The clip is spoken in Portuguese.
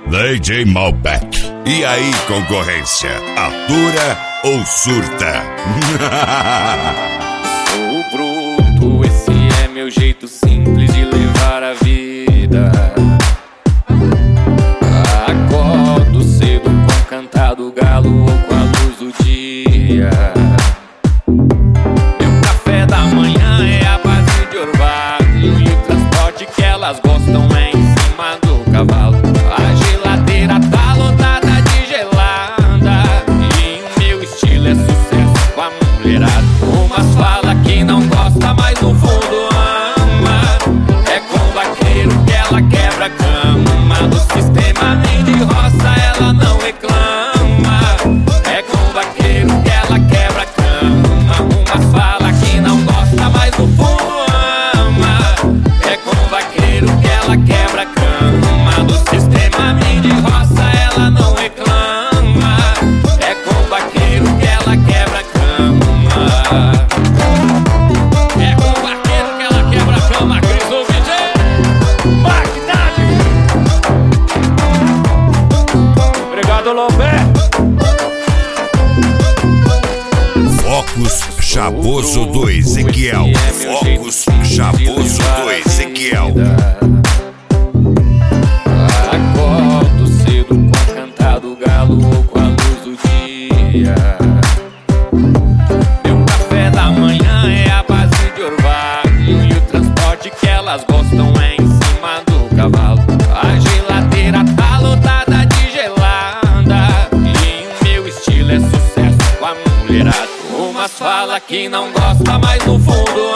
DJ Malbec. E aí, concorrência, atura ou surta? Sou bruto, esse é meu jeito simples de levar a vida. Acordo cedo com o cantar do galo ou com a luz do dia. Meu café da manhã é a base de orvalho, e o transporte que elas gostam é em cima do cavalo. A geladeira tá lotada de gelada, e o meu estilo é sucesso com a mulherada. Umas fala que não gosta, mas no fundo ama. É com o vaqueiro que ela quebra a cama. Do sistema nem de roça ela não reclama. É com o vaqueiro que ela quebra a cama. Umas fala que não gosta, mas no fundo ama. É com o vaqueiro que ela quebra a cama. Do sistema nem de roça ela não reclama. É com o vaqueiro que ela quebra a cama. É com o vaqueiro que ela quebra a cama. Cris ou DJ Magnade. Obrigado, Lopé. Focus Chavoso do Ezequiel. Focus Chavoso do Ezequiel. Acordo cedo com o cantar do galo ou com a luz do dia. Meu café da manhã é a base de orvalho, e o transporte que elas gostam é em cima do cavalo. A geladeira tá lotada de gelada, e o meu estilo é sucesso com a mulherada. Umas fala que não gosta, mas no fundo